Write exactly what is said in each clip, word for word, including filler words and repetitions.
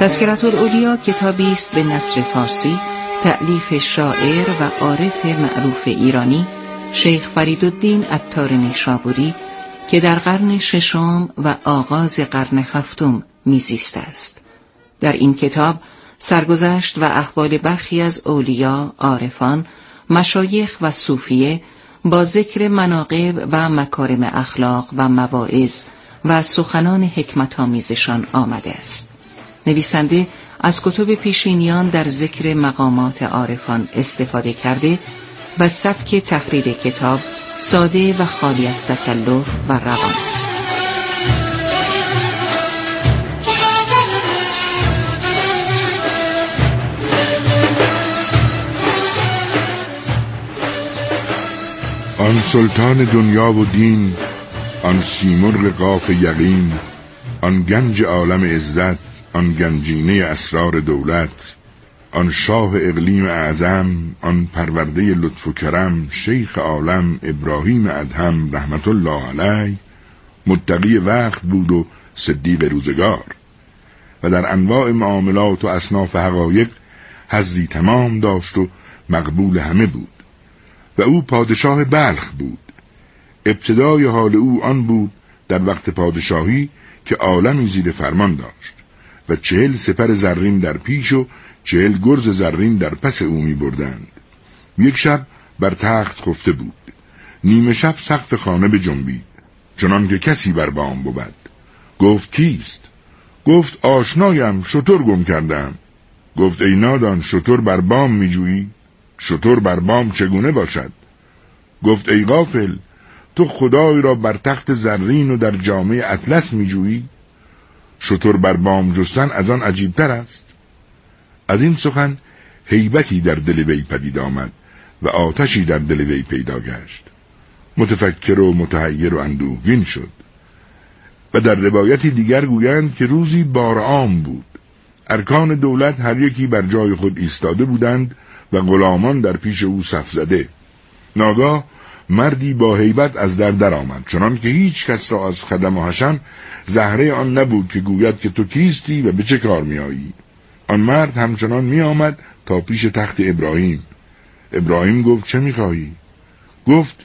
تذکرةالاولیا کتابی است به نثر فارسی تألیف شاعر و عارف معروف ایرانی شیخ فریدالدین عطار نیشابوری که در قرن ششم و آغاز قرن هفتم میزیسته است. در این کتاب سرگذشت و احوال برخی از اولیا، عارفان، مشایخ و صوفیه با ذکر مناقب و مکارم اخلاق و مواعظ و سخنان حکمت آمیزشان آمده است. نویسنده از کتب پیشینیان در ذکر مقامات عارفان استفاده کرده و سبک تحریر کتاب ساده و خالی از تکلف و روان است. آن سلطان دنیا و دین، آن سیمرغ قاف یقین، آن گنج عالم عزت، آن گنجینه اسرار دولت، آن شاه اقلیم اعظم، آن پرورده لطف و کرم، شیخ عالم ابراهیم ادهم رحمت الله علیه متقی وقت بود و صدیق روزگار و در انواع معاملات و اصناف حقایق حظی تمام داشت و مقبول همه بود و او پادشاه بلخ بود. ابتدای حال او آن بود در وقت پادشاهی که عالمی زیر فرمان داشت و چهل سپر زرین در پیش و چهل گرز زرین در پس او می بردند. یک شب بر تخت خفته بود. نیمه شب سقف خانه بجنبید چنان که کسی بر بام بود. گفت کیست؟ گفت آشنایم، شتر گم کردم. گفت ای نادان، شتر بر بام می جویی؟ شتر بر بام چگونه باشد؟ گفت ای غافل، تو خدای را بر تخت زرین و در جامه اطلس می جویی؟ شتر بر بام جستن از آن عجیب تر است. از این سخن هیبتی در دل وی پدید آمد و آتشی در دل وی پیدا گشت. متفکر و متحیر و اندوهگین شد و در روایتی دیگر گویند که روزی بارعام بود. ارکان دولت هر یکی بر جای خود ایستاده بودند و غلامان در پیش او صف زده. ناگاه مردی با هیبت از در در آمد، چنان که هیچ کس را از خدم و حشم زهره آن نبود که گوید که تو کیستی و به چه کار می آیی. آن مرد همچنان می آمد تا پیش تخت ابراهیم. ابراهیم گفت چه می خواهی؟ گفت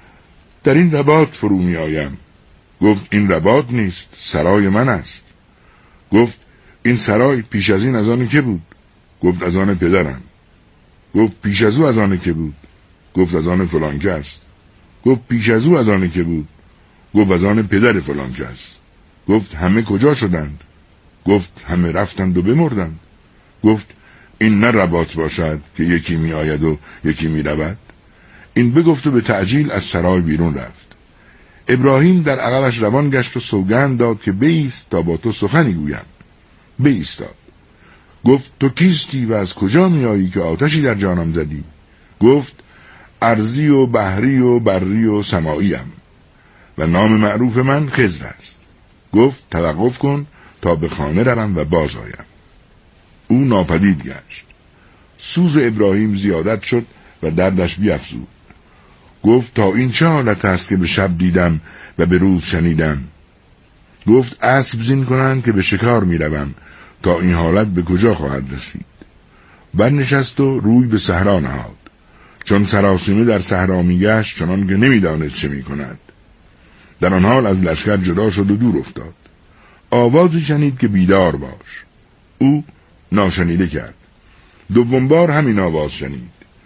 در این رباط فرو می آیم. گفت این رباط نیست، سرای من است. گفت این سرای پیش از این از آن که بود؟ گفت از آن پدرم. گفت پیش از او از آن که بود؟ گفت از آن فلان کس. گفت پیش از او از آن که بود؟ گفت از آن پدر فلان کس. گفت همه کجا شدند؟ گفت همه رفتند و بمردند. گفت این نه رباط باشد که یکی می آید و یکی می رود. این بگفت و به تعجیل از سرای بیرون رفت. ابراهیم در عقبش روان گشت و سوگند داد که بایست تا با تو سخنی گویم. بایستاد. گفت تو کیستی و از کجا می آیی که آتشی در جانم زدی؟ گفت ارضی و بحری و بری و سماییم و نام معروف من خضر است. گفت توقف کن تا به خانه روم و باز آیم. او ناپدید گشت. سوز ابراهیم زیادت شد و دردش بیفزود. گفت تا این چه حالت است که به شب دیدم و به روز شنیدم؟ گفت اسب زین کنند که به شکار می روم تا این حالت به کجا خواهد رسید. برنشست و روی به صحرا نهاد. چون سراسیمه در صحرا می گشت چنان که نمی داند چه می کند. در آن حال از لشکر جدا شد و دور افتاد. آوازی شنید که بیدار باش. او ناشنیده کرد. دوم بار همین آواز شنید.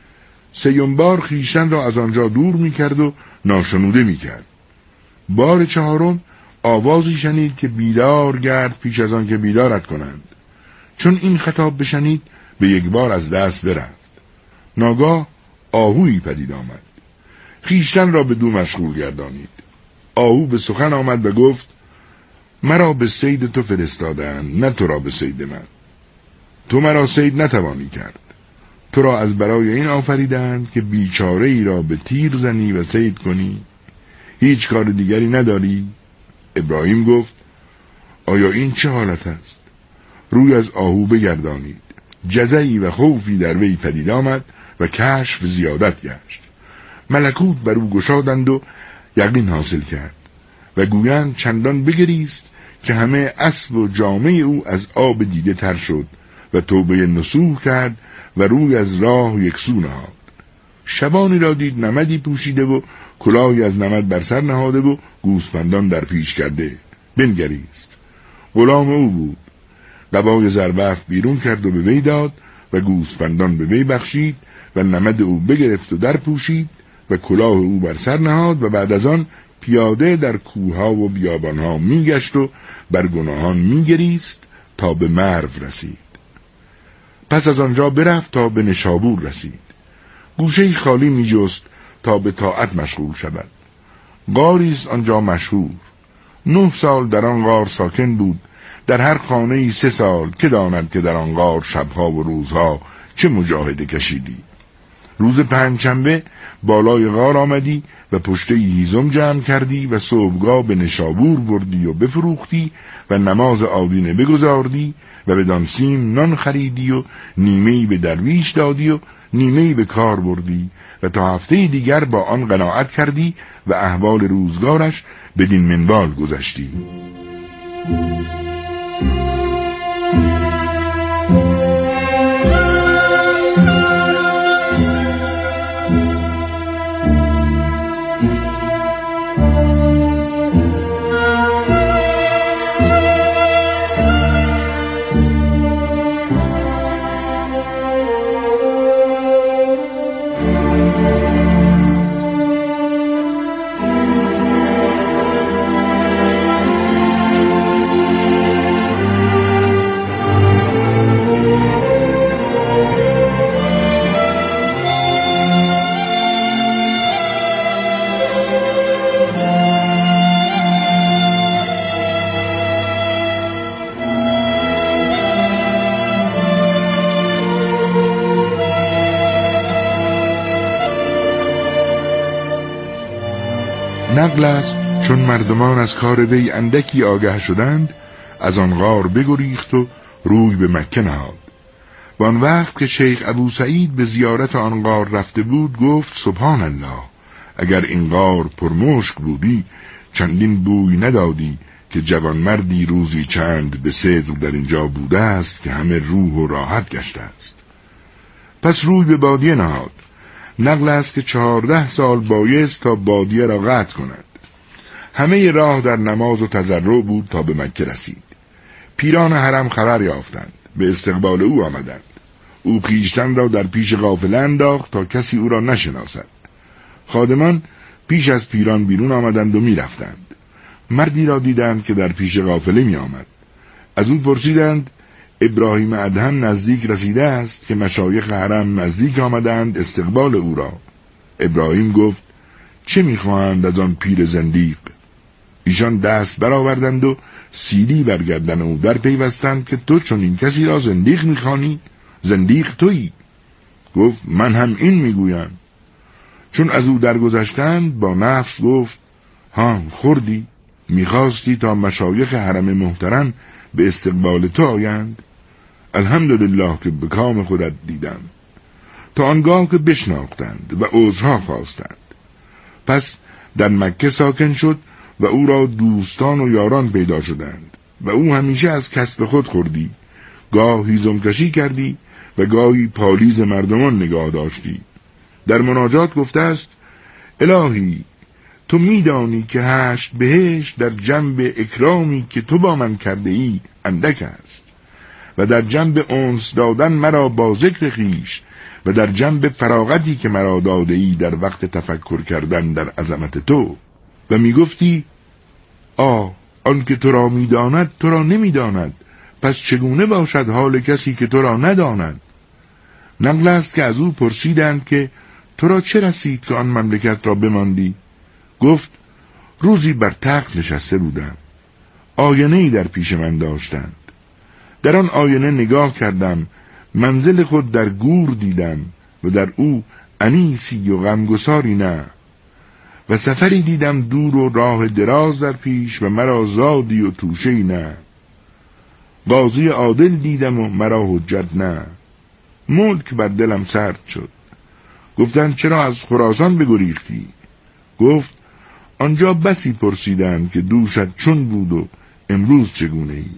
سیوم بار خویشتن را از آنجا دور می کرد و ناشنوده می کرد. بار چهارم آوازی شنید که بیدار گرد پیش از آن که بیدارت کنند. چون این خطاب بشنید به یک بار از دست برفت. ناگاه آهویی پدید آمد. خویشتن را به دو مشغول گردانید. آهو به سخن آمد و گفت مرا به صید تو فرستادند، نه تو را به صید من. تو مرا صید نتوانی کرد. تو را از برای این آفریدند که بیچاره ای را به تیر زنی و صید کنی. هیچ کار دیگری نداری؟ ابراهیم گفت آیا این چه حالت است؟ روی از آهو بگردانید. جزعی و خوفی در وی پدید آمد و کشف زیادت گشت. ملکوت بر او گشادند و یقین حاصل کرد و گویند چندان بگریست که همه اسب و جامه او از آب دیده تر شد و توبه نصوح کرد و روی از راه یکسو نهاد. شبانی را دید نمدی پوشیده و کلاهی از نمد بر سر نهاده و گوسفندان در پیش کرده. بنگریست، غلام او بود. قبای زربفت بیرون کرد و به وی داد و گوسفندان به وی بخشید و نمد او بگرفت و در پوشید و کلاه او بر سر نهاد و بعد از آن پیاده در کوهها و بیابانها میگشت و بر گناهان میگریست تا به مرو رسید. پس از آنجا برفت تا به نشابور رسید. گوشه‌ای خالی میجست تا به طاعت مشغول شود. غاری است آنجا مشهور. نه سال در آن غار ساکن بود. در هر خانه‌ای سه سال، که داند که در آن غار شبها و روزها چه مجاهده کشیدی. روز پنجشنبه بالای غار آمدی و پشته هیزم جمع کردی و صبحگاه به نشابور بردی و بفروختی و نماز آدینه بگزاردی و به دانسیم نان خریدی و نیمه‌ای به درویش دادی و نیمه‌ای به کار بردی و تا هفته دیگر با آن قناعت کردی و احوال روزگارش بدین منوال گذشتی. نقل است چون مردمان از کار وی اندکی آگه شدند، از آن غار بگریخت و روی به مکه نهاد. و آن وقت که شیخ ابو سعید به زیارت آن غار رفته بود گفت سبحان الله، اگر این غار پرمشک بودی چندین بوی ندادی که جوانمردی روزی چند به صدق در اینجا بوده است که همه روح و راحت گشته است. پس روی به بادیه نهاد. نقل است که چهارده سال بایست تا بادیه را قطع کند. همه راه در نماز و تضرع بود تا به مکه رسید. پیران حرم خبر یافتند، به استقبال او آمدند. او خویشتن را در پیش قافله انداخت تا کسی او را نشناسد. خادمان پیش از پیران بیرون آمدند و می رفتند. مردی را دیدند که در پیش قافله می آمد. از او پرسیدند ابراهیم ادهم نزدیک رسیده است که مشایخ حرم نزدیک آمدند استقبال او را. ابراهیم گفت چه میخواهند از آن پیر زندیق؟ ایشان دست برآوردند و سیلی بر گردن او در پیوستند که تو چون این کسی را زندیق میخوانی؟ زندیق تویی. گفت من هم این میگویم. چون از او درگذشتند با نفس گفت ها خوردی؟ میخواستی تا مشایخ حرم محترم به استقبال تو آیند؟ الحمدلله که به کام خودت دیدم. تا آنگاه که بشناختند و عذرها خواستند. پس در مکه ساکن شد و او را دوستان و یاران پیدا شدند و او همیشه از کسب خود خوردی، گاه هیزم کشی کردی و گاهی پالیز مردمان نگاه داشتی. در مناجات گفته است الهی تو میدانی که هشت بهشت در جنب اکرامی که تو با من کرده ای اندک است و در جنب انس دادن مرا با ذکر خویش و در جنب فراغتی که مرا داده ای در وقت تفکر کردن در عظمت تو. و میگفتی آ آن که تو را میداند تو را نمیداند، پس چگونه باشد حال کسی که تو را نداند؟ نقل است که از او پرسیدند که تو را چه رسید که آن مملکت را بماندی؟ گفت روزی بر تخت نشسته بودم، آینه‌ای در پیش من داشتند. در آن آینه نگاه کردم، منزل خود در گور دیدم و در او انیسی و غمگساری نه، و سفری دیدم دور و راه دراز در پیش و مرا زادی و توشه‌ای نه. قاضی عادل دیدم و مرا حجت نه. ملک بر دلم سرد شد. گفتند چرا از خراسان بگریختی؟ گفت آنجا بسی پرسیدند که دوشت چون بود و امروز چگونه ای؟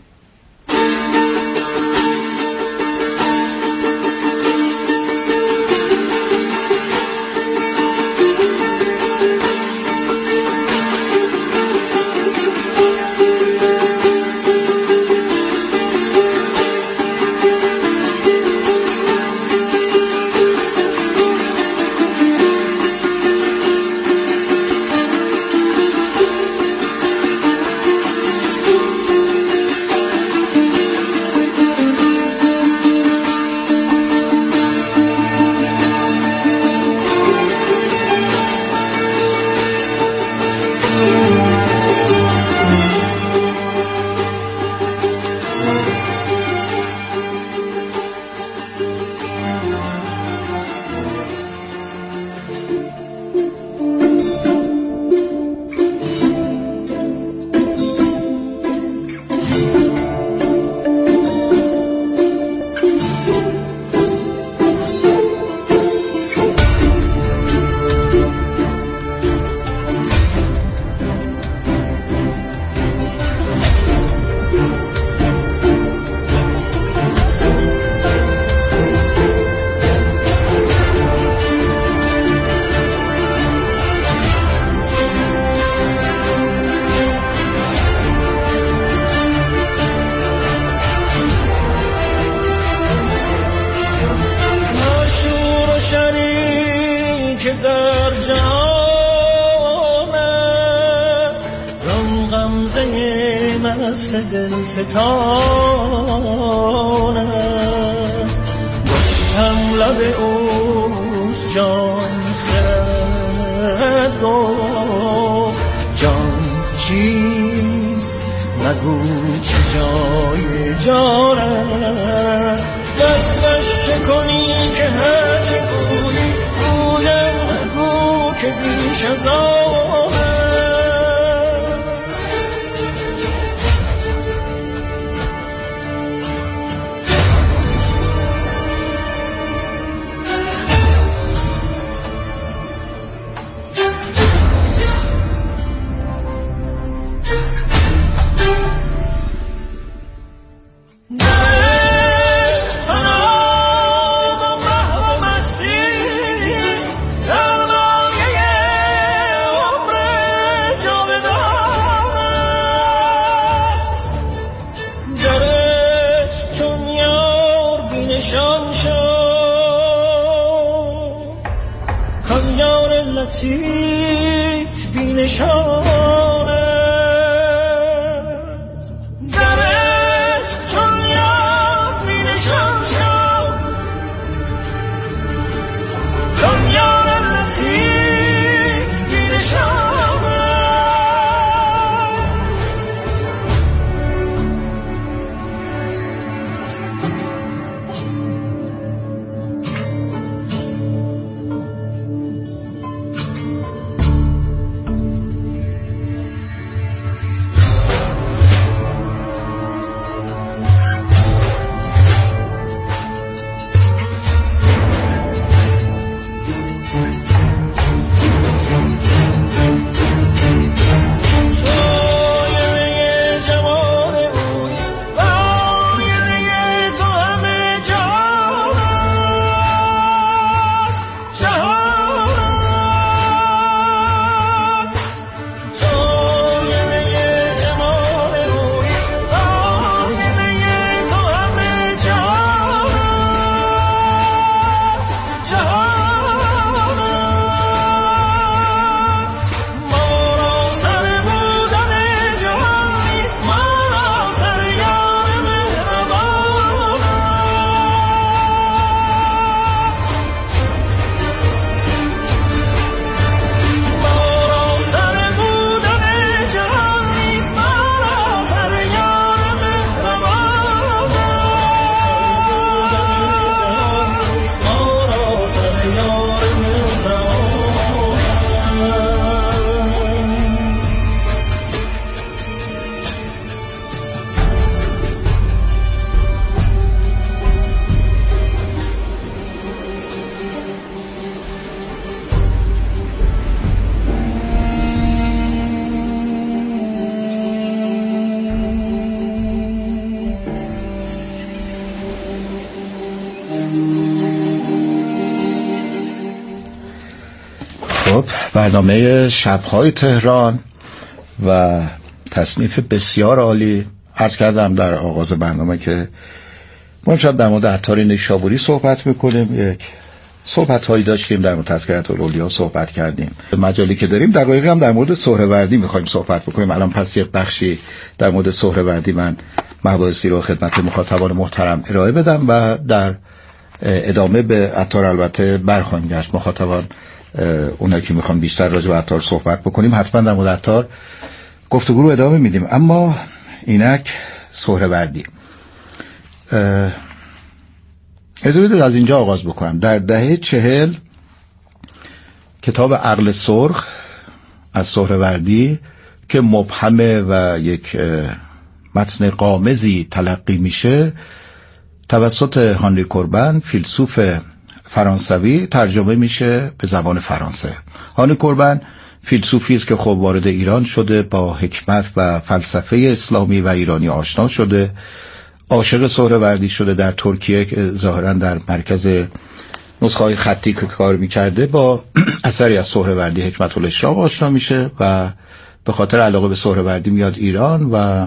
دل ستانه گفتم لب اوز جان خرد گفت جان چیست نگو چه جای جان است دستش چه کنی که هرچی گویی گویم نگو که بیش از آن لطیف بینشان است درش چون یاد بینشان شد کامیار لطیف بینشان برنامه شب‌های تهران و تصنیف بسیار عالی. عرض کردم در آغاز برنامه که ما امشب در مورد عطار نیشابوری صحبت میکنیم. یک صحبت هایی داشتیم در مورد تذکرة الاولیا، صحبت کردیم. مجالی که داریم دقایقی هم در مورد سهروردی میخوایم صحبت بکنیم. الان پس یک بخشی در مورد سهروردی من مباحثی رو خدمت مخاطبان محترم ارائه بدم و در ادامه به عطار البته برخواهیم گشت. مخاطبان اونایی که میخوان بیشتر راجع به عطار صحبت بکنیم حتما در مورد عطار گفتگو رو ادامه میدیم. اما اینک سهروردی اجازه بدید از اینجا آغاز بکنم. در دهه چهل کتاب عقل سرخ از سهروردی که مبهمه و یک متن غامضی تلقی میشه توسط هانری کوربن فیلسوف فرانسوی ترجمه میشه به زبان فرانسه. هانری کوربن فیلسوفی است که خب وارد ایران شده، با حکمت و فلسفه اسلامی و ایرانی آشنا شده، عاشق سهروردی شده. در ترکیه که ظاهرا در مرکز نسخه‌های خطی که کار میکرده با اثری از سهروردی حکمت الاشراق آشنا میشه و به خاطر علاقه به سهروردی میاد ایران و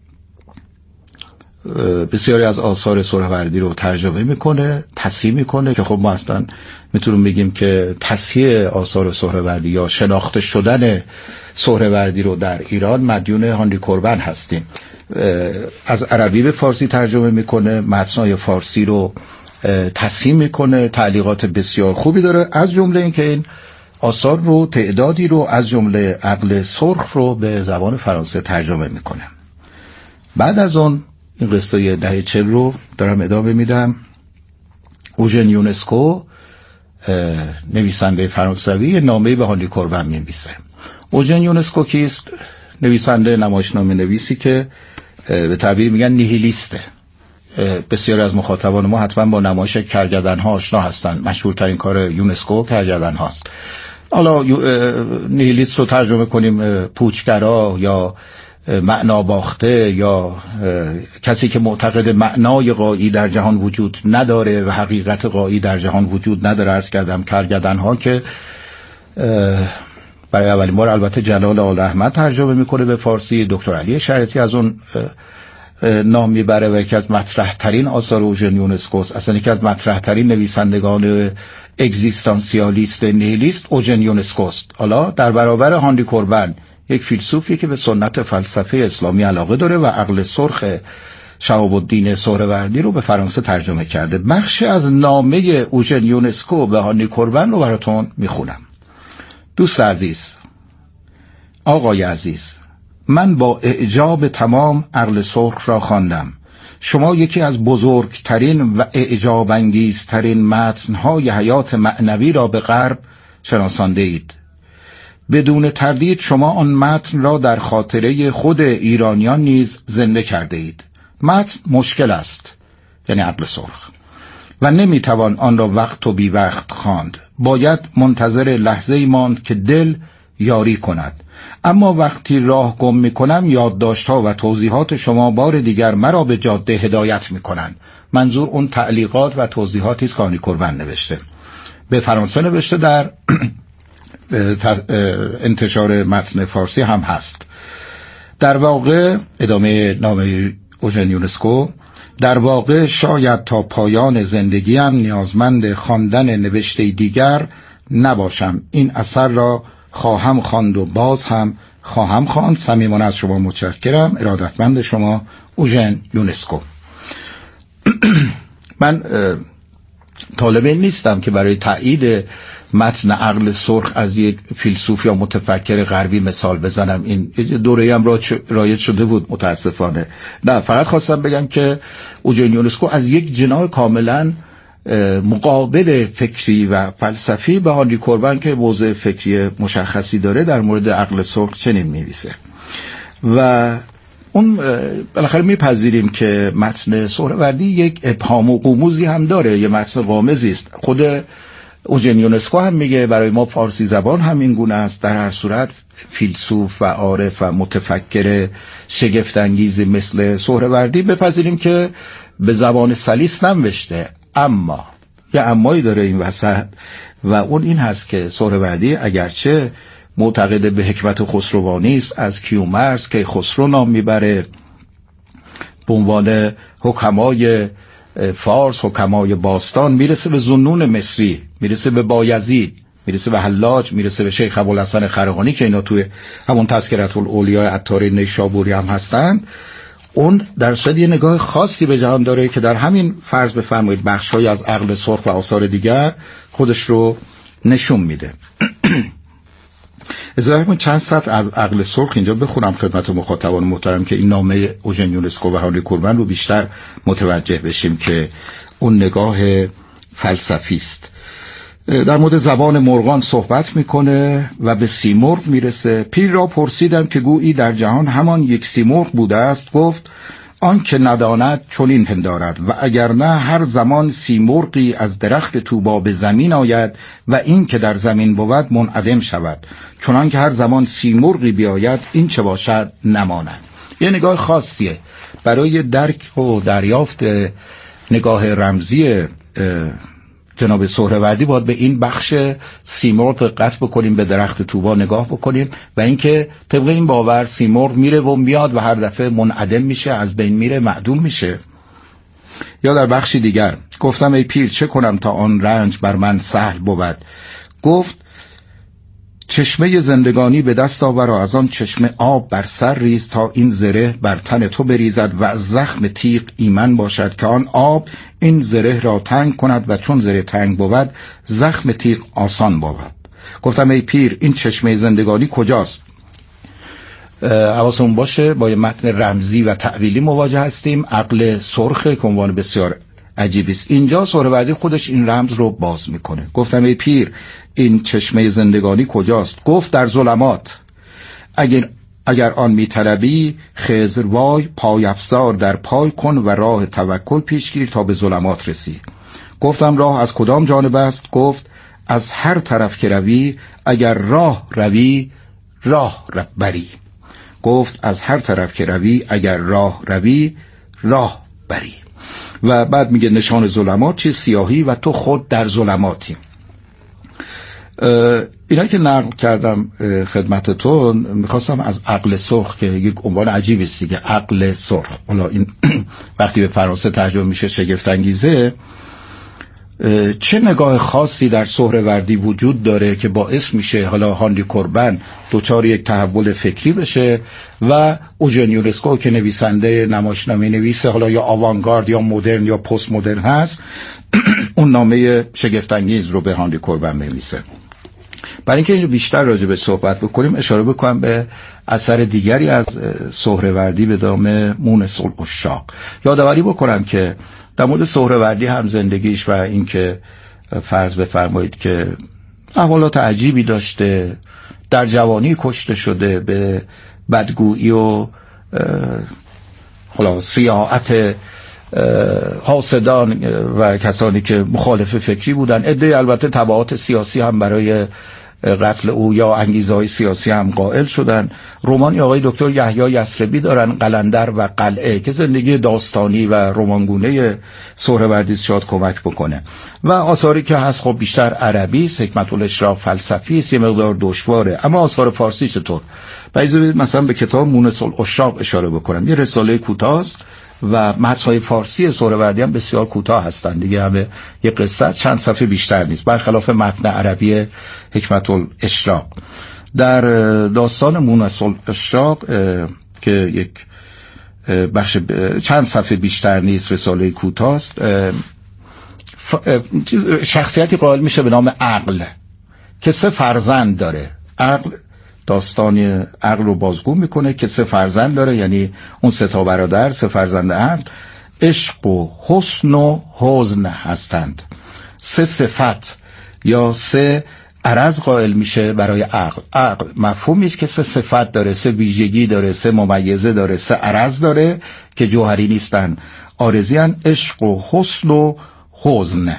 بسیاری از آثار سهروردی رو ترجمه میکنه، تصحیح میکنه که خب ما اصلا میتونیم بگیم که تصحیح آثار سهروردی یا شناخته شدن سهروردی رو در ایران مدیون هانری کوربن هستیم. از عربی به فارسی ترجمه میکنه، متن‌های فارسی رو تصحیح میکنه، تعلیقات بسیار خوبی داره، از جمله این که این آثار رو تعدادی رو از جمله عقل سرخ رو به زبان فرانسه ترجمه میکنه. بعد از اون این قصه دهه چهل رو دارم ادامه میدم. اوژن یونسکو نویسنده فرانسوی نامه‌ای به هانری کوربن می‌نویسه. اوژن یونسکو کیست؟ نویسنده نمایشنامه نویسی که به تعبیر میگن نیهیلیسته. بسیاری از مخاطبان ما حتما با نمایش کرگدن‌ها آشنا هستند. مشهورترین کار یونسکو کرگدن‌هاست. حالا نیهیلیست رو ترجمه کنیم پوچگرا یا معنا باخته یا کسی که معتقد معنای غایی در جهان وجود نداره و حقیقت غایی در جهان وجود نداره. عرض کردم کرگدن‌ها که برای اولین بار البته جلال آل احمد ترجمه میکنه به فارسی، دکتر علی شریعتی از اون نام میبره و یکی از مطرح ترین آثار اوژن یونسکوست. اصلا یکی از مطرح ترین نویسندگان اگزیستانسیالیست نیهیلیست اوژن یونسکوست. حالا در برابر هانری کوربن یک فیلسوفی که به سنت فلسفه اسلامی علاقه داره و عقل سرخ شهاب الدین سهروردی رو به فرانسه ترجمه کرده. بخشی از نامه اوژن یونسکو به هانری کوربن رو براتون میخونم. دوست عزیز، آقای عزیز، من با اعجاب تمام عقل سرخ را خواندم. شما یکی از بزرگترین و اعجاب انگیزترین متن‌های حیات معنوی را به غرب شناسانده اید. بدون تردید شما آن متن را در خاطره خود ایرانیان نیز زنده کرده اید. متن مشکل است، یعنی عقل سرخ، و نمیتوان آن را وقت و بی وقت خواند. باید منتظر لحظه ای ماند که دل یاری کند. اما وقتی راه گم میکنم یادداشت‌ها و توضیحات شما بار دیگر مرا به جاده هدایت میکنند. منظور اون تعلیقات و توضیحاتی است که هانری کوربن نوشته، به فرانسه نوشته، در انتشار متن فارسی هم هست. در واقع ادامه نامه اوژن یونسکو، در واقع شاید تا پایان زندگیم نیازمند خواندن نوشته دیگر نباشم. این اثر را خواهم خواند و باز هم خواهم خواند. صمیمانه از شما متشکرم. ارادتمند شما، اوژن یونسکو. من طالب این نیستم که برای تایید متن عقل سرخ از یک فیلسوف یا متفکر غربی مثال بزنم. این دوره هم رایج شده بود متاسفانه. نه، فقط خواستم بگم که اوژن یونسکو از یک جناح کاملا مقابل فکری و فلسفی به هانری کوربن که موضع فکری مشخصی داره در مورد عقل سرخ چنین می‌نویسه. و اون بالاخره میپذیریم که متن سهروردی یک ابهام و غموضی هم داره، یه متن غامضی است. خود اوژن یونسکو هم میگه برای ما فارسی زبان هم این گونه است. در هر صورت فیلسوف و عارف و متفکر شگفت انگیز مثل سهروردی بپذیریم که به زبان سلیس ننوشته، اما یه امایی داره این وسط و اون این هست که سهروردی اگرچه معتقد به حکمت خسروانی است، از کیومرث که خسرو نام میبره به عنوان حکمای فارس، حکمای باستان، میرسه به ذوالنون مصری، میرسه به بایزید، میرسه به حلاج، میرسه به شیخ ابوالحسن خرقانی که اینا توی همون تذکرة الاولیاء عطار نیشابوری هم هستند. اون در صد یه نگاه خاصی به جهان داره که در همین فرض بفرمایید بخش‌های از عقل سرخ و آثار دیگر خودش رو نشون میده. اجازه بدید چند سطر از عقل سرخ اینجا بخونم خدمت مخاطبان محترم که این نامه اوژن یونسکو و هانری کورمن رو بیشتر متوجه بشیم که اون نگاه فلسفی است. در مورد زبان مرغان صحبت میکنه و به سیمرغ میرسه. پیر را پرسیدم که گویی در جهان همان یک سیمرغ بوده است. گفت آن که نداند چنین پندارد و اگر نه هر زمان سیمرغی از درخت طوبا به زمین آید و این که در زمین بود منعدم شود، چنان که هر زمان سیمرغی بیاید این چه باشد نماند. یه نگاه خاصیه برای درک و دریافت نگاه رمزی جناب سهروردی. باید به این بخش سیمرغ دقت بکنیم، به درخت طوبا نگاه بکنیم و اینکه طبق این باور سیمرغ میره و میاد و هر دفعه منعدم میشه، از بین میره، معدوم میشه. یا در بخشی دیگر گفتم ای پیر چه کنم تا آن رنج بر من سهل بود؟ گفت چشمه زندگانی به دست آور و از آن چشمه آب بر سر ریز تا این زره بر تن تو بریزد و از زخم تیغ ایمن باشد که آن آب این زره را تنگ کند و چون زره تنگ بود زخم تیغ آسان بود. گفتم ای پیر این چشمه زندگانی کجاست؟ حواسمون باشه با یه متن رمزی و تعویلی مواجه هستیم. عقل سرخ که عنوان بسیار عجیبی است. اینجا سهروردی خودش این رمز رو باز میکنه. گفتم ای پیر این چشمه زندگانی کجاست؟ گفت در ظلمات. اگر اگر آن میطلبی خضر وای پای افزار در پای کن و راه توکل پیش گیر تا به ظلمات رسی. گفتم راه از کدام جانب است؟ گفت از هر طرف که روی اگر راه روی راه بری. گفت از هر طرف که روی اگر راه روی راه بری. و بعد میگه نشان ظلمات چه سیاهی و تو خود در ظلماتی. اینا که نقل کردم خدمتتون میخواستم از عقل سرخ که یک عنوان عجیبی است دیگه، عقل سرخ، حالا این وقتی به فرانسه ترجمه میشه شگفت انگیزه. چه نگاه خاصی در سهروردی وجود داره که باعث میشه حالا هانری کورمن دوچار یک تحول فکری بشه و اوژن یونسکو که نویسنده نمایشنامه نویسه حالا یا آوانگارد یا مدرن یا پست مدرن هست اون نامه شگفت انگیز رو به هانری کورمن نویسه. برای اینکه اینو بیشتر راجع به صحبت بکنیم اشاره بکنم به اثر دیگری از سهروردی به نام مونس العشاق. یادآوری بکنم که در مورد سهروردی هم زندگیش و اینکه فرض بفرمایید که احوالات عجیبی داشته، در جوانی کشته شده، به بدگویی و خلاص سیاحت حاسدان و کسانی که مخالف فکری بودن. عده البته تبعات سیاسی هم برای قتل او یا انگیزه‌های سیاسی هم قائل شدن. رمانی آقای دکتر یحیی یثربی دارن، قلندر و قلعه، که زندگی داستانی و رمانگونه سهروردی شاید کمک بکنه. و آثاری که هست خب بیشتر عربی است، حکمت الاشراق فلسفی است، یه مقدار دشواره. اما آثار فارسی چطور؟ بعضی مثلا به کتاب مونس العشاق اشاره بکنم، یه رساله کوتاست و متن‌های فارسی سهروردی هم بسیار کوتاه هستند دیگه، همه یه قصه چند صفحه بیشتر نیست، برخلاف متن عربی حکمت الاشراق. در داستان مونس العشاق که یک بخش چند صفحه بیشتر نیست، رساله کوتاست، شخصیتی قائل میشه به نام عقل که سه فرزند داره. عقل داستان عقل رو بازگو میکنه که سه فرزند داره، یعنی اون سه تا برادر، سه فرزند عقل، عشق و حسن و حزن هستند. سه صفت یا سه عرض قائل میشه برای عقل. عقل مفهومی است که سه صفت داره، سه ویژگی داره، سه ممیزه داره، سه عرض داره که جوهری نیستن، عارضی ان. عشق و حسن و حزن.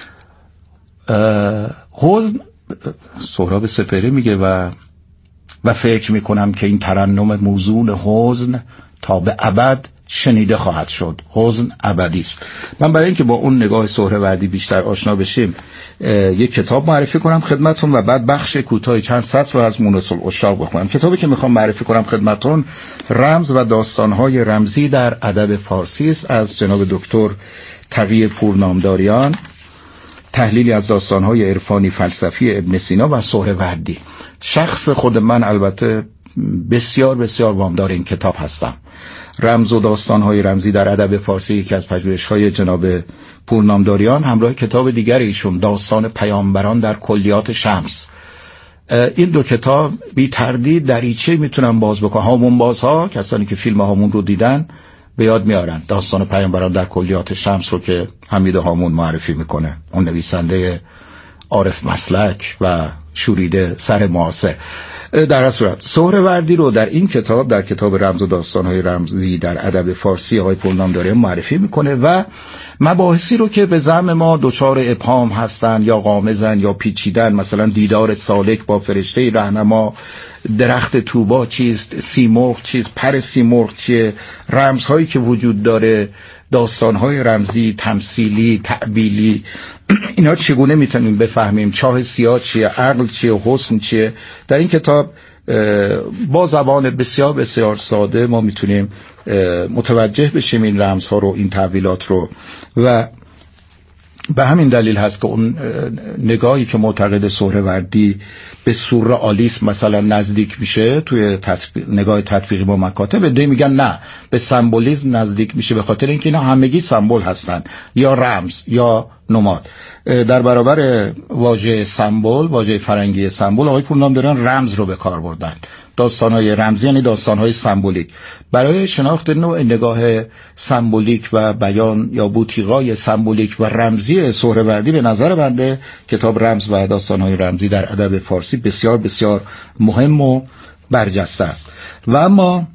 حزن سهراب سپهری میگه و و فکر میکنم که این ترنم موزون حزن تا به ابد شنیده خواهد شد. حزن ابدی است. من برای اینکه با اون نگاه سهروردی بیشتر آشنا بشیم یک کتاب معرفی کنم خدمتتون و بعد بخش کوتاه چند سطر رو از مونس العشاق بخونم. کتابی که میخوام معرفی کنم خدمتتون رمز و داستان‌های رمزی در ادب فارسی است، از جناب دکتر تقی پورنامداریان، تحلیلی از داستان‌های عرفانی فلسفی ابن سینا و سهروردی. شخص خود من البته بسیار بسیار وامدار این کتاب هستم. رمز و داستان‌های رمزی در ادب فارسی یکی از پژوهش‌های جناب پورنامداریان همراه کتاب دیگر ایشون داستان پیامبران در کلیات شمس. این دو کتاب بی تردید دریچه میتونن باز بکنن. هامون بازها، کسانی که فیلم هامون رو دیدن به یاد میارن داستان پیامبران در کلیات شمس رو که حمید هامون معرفی میکنه، اون نویسنده عارف مسلک و شوریده سر معاصر. در هر صورت سهروردی رو در این کتاب، در کتاب رمز و داستان‌های رمزی در ادب فارسی آقای پورنامداریان معرفی میکنه و مباحثی رو که به زعم ما دچار ابهام هستن یا غامضن یا پیچیدن، مثلا دیدار سالک با فرشته راهنما، درخت طوبا چیست، سیمرغ چیست، پر سیمرغ چیه، رمزهایی که وجود داره، داستان‌های رمزی، تمثیلی، تعبیلی، اینا چگونه میتونیم بفهمیم، چاه سیاه چیه، عقل چیه، حسن چیه. در این کتاب با زبان بسیار بسیار ساده ما میتونیم متوجه بشیم این رمزها رو، این تعبیلات رو، و به همین دلیل هست که اون نگاهی که معتقد سهروردی به سورئالیسم مثلا نزدیک میشه توی تطبیق، نگاه تطبیقی با مکاتب، دی میگن نه به سمبولیسم نزدیک میشه، به خاطر اینکه اینا همگی سمبل هستن یا رمز یا نماد. در برابر واژه سمبل، واژه فرنگی سمبل، آقای پورنامداریان رمز رو به کار بردن. داستان‌های رمزی یعنی داستان‌های سمبولیک. برای شناخت نوع نگاه سمبولیک و بیان یا بوتیقای سمبولیک و رمزی سهروردی به نظر بنده کتاب رمز و داستان‌های رمزی در ادب فارسی بسیار بسیار مهم و برجسته است. و اما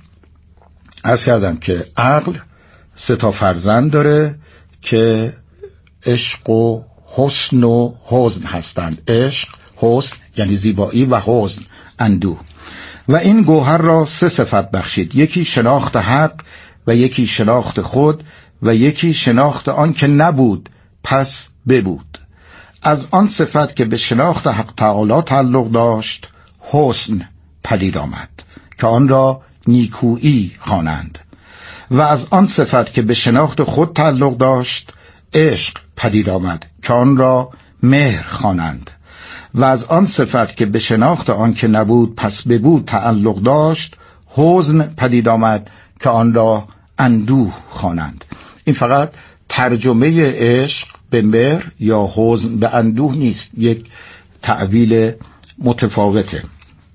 عرض کردم که عقل سه تا فرزند داره که عشق و حسن و حزن هستند. عشق، حسن یعنی زیبایی و حزن اندوه. و این گوهر را سه صفت بخشید، یکی شناخت حق و یکی شناخت خود و یکی شناخت آن که نبود پس ببود. از آن صفت که به شناخت حق تعالی تعلق داشت حسن پدید آمد که آن را نیکویی خوانند، و از آن صفت که به شناخت خود تعلق داشت عشق پدید آمد که آن را مهر خوانند، و از آن صفت که به شناخت آن که نبود پس ببود تعلق داشت حزن پدید آمد که آن را اندوه خوانند. این فقط ترجمه عشق به مهر یا حزن به اندوه نیست، یک تعبیل متفاوته.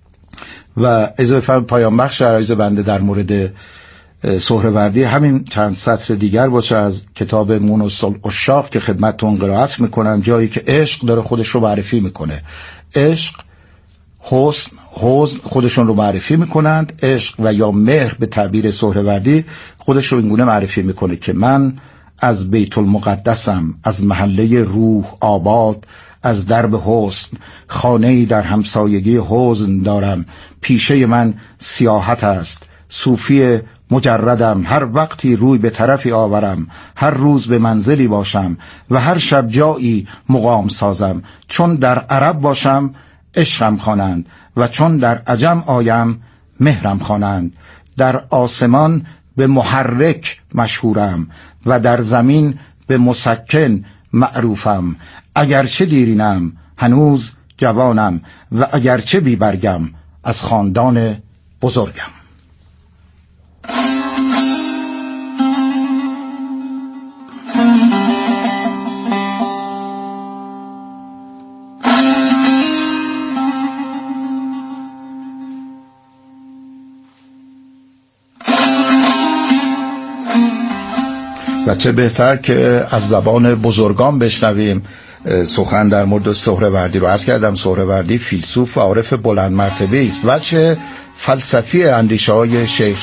و اضافه پایان بخش عرایز بنده در مورد سهروردی همین چند سطر دیگر باشه از کتاب مونس العشاق که خدمتتون قرائت میکنم، جایی که عشق داره خودش رو معرفی میکنه. عشق، حسن، حزن خودشون رو معرفی میکنند. عشق و یا مهر به تعبیر سهروردی خودش رو اینگونه معرفی میکنه که من از بیت المقدسم، از محله روح آباد، از درب حسن خانه‌ای در همسایگی حزن دارم، پیشه من سیاحت است، صوفی مجردم، هر وقتی روی به طرفی آورم، هر روز به منزلی باشم و هر شب جایی مقام سازم، چون در عرب باشم عشقم خوانند و چون در عجم آیم مهرم خوانند، در آسمان به محرک مشهورم و در زمین به مسکن معروفم، اگرچه دیرینم هنوز جوانم و اگرچه بی برگم از خاندان بزرگم. و چه بهتر که از زبان بزرگان بشنویم سخن در مورد سهروردی رو. عرض کردم سهروردی فیلسوف و عارف بلند مرتبه است و چه فلسفی اندیشه های شیخ